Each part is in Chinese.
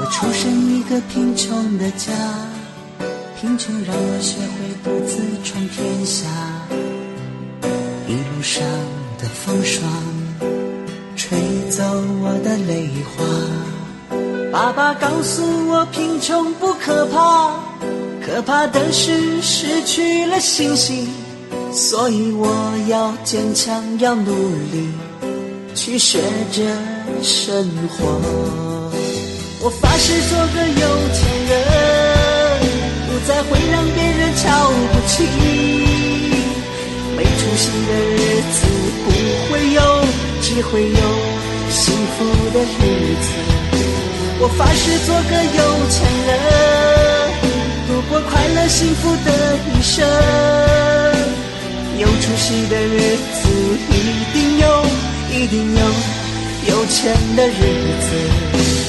出生一个贫穷的家，贫穷让我学会独自闯天下。一路上的风霜吹走我的泪花。爸爸告诉我贫穷不可怕，可怕的是失去了信心。所以我要坚强，要努力去学着生活。我发誓做个有钱人，不再会让别人瞧不起。没出息的日子不会有，只会有幸福的日子。我发誓做个有钱人，度过快乐幸福的一生。有出息的日子一定有，一定有钱的日子。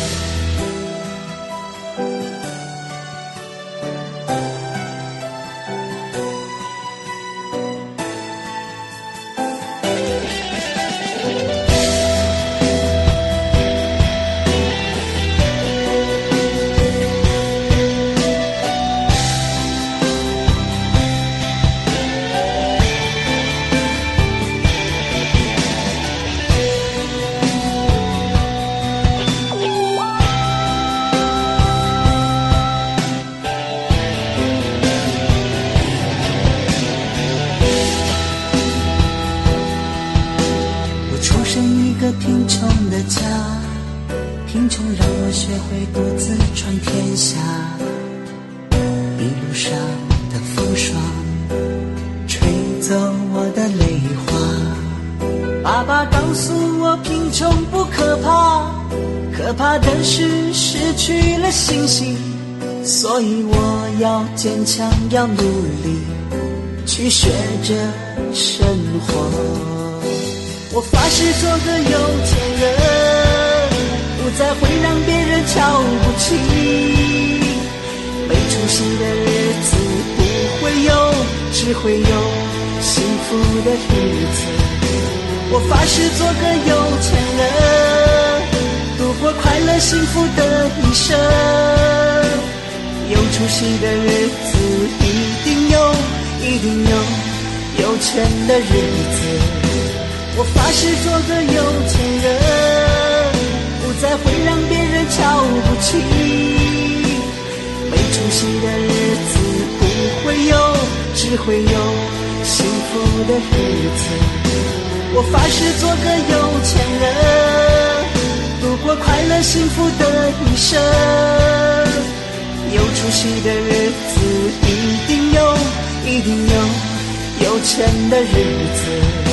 贫穷的家，贫穷让我学会独自闯天下。一路上的风霜吹走我的泪花。爸爸告诉我贫穷不可怕，可怕的是失去了信心。所以我要坚强，要努力去学着生活。我发誓做个有钱人，不再会让别人瞧不起。没出息的日子不会有，只会有幸福的日子。我发誓做个有钱人，度过快乐幸福的一生。有出息的日子一定有，一定有钱的日子。我发誓做个有钱人，不再会让别人瞧不起。没出息的日子不会有，只会有幸福的日子。我发誓做个有钱人，度过快乐幸福的一生。有出息的日子一定有，一定有钱的日子。